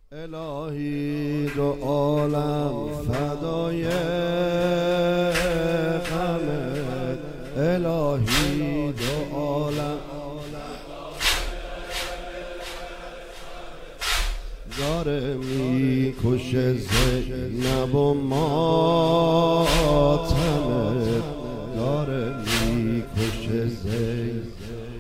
الهی دو عالم فدای غمت، الهی دو عالم داره میکشه زینب و ماتمت، داره میکشه زینب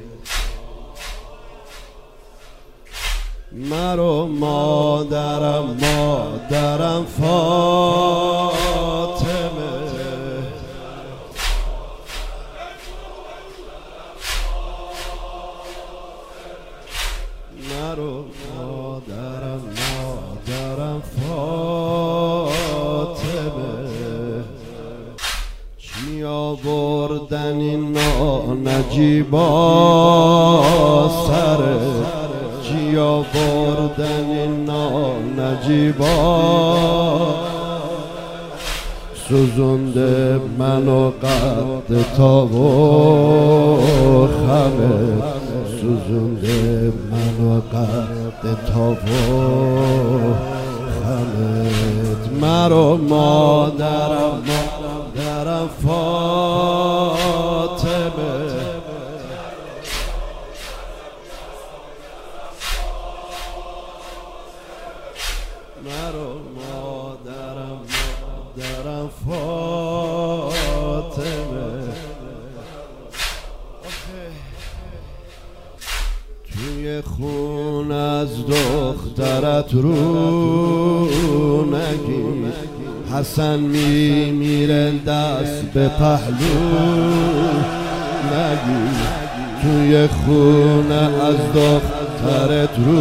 مرو مادرم فاطمه، مرو مادرم فاطمه. چی آوردن این نجیبا سرت، چی آوردن این نجیبا سوزونده منو قد تاب و خمت، سوزونده منو قد تاب و خمت. مرو مادرم فاطمه، مرو مادرم فاطمه. توی خون از دخترت رو نگیر، حسن میمیره دست به پهلو نگیر. توی خون از دخترت رو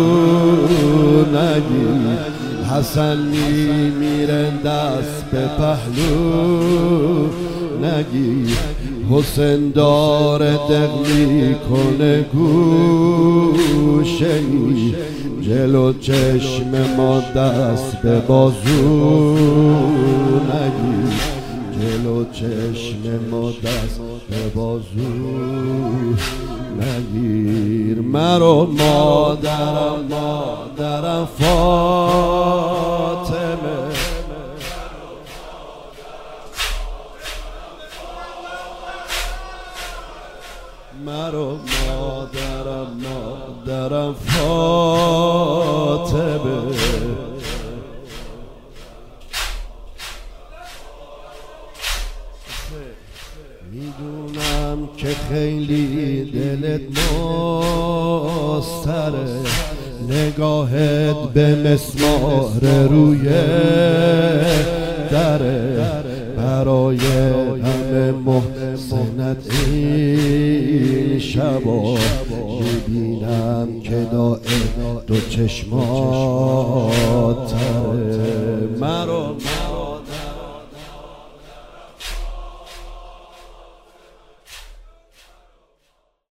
نگیر، حسن میمیره دست به پهلو نگیر. حسین داره دق کنه گوشه‌ای، جلو چشم ما دست به بازو نگیر، جلو چشم ما دست به بازو نگیر. مرو مادرم فاطمه، مرو مادرم فاطمه. میدونم که خیلی دلت مضطره، نگاهت به مسمار روی دره، برای همه محسنت این شبا میبینم که دائم دو چشمات تره. مرو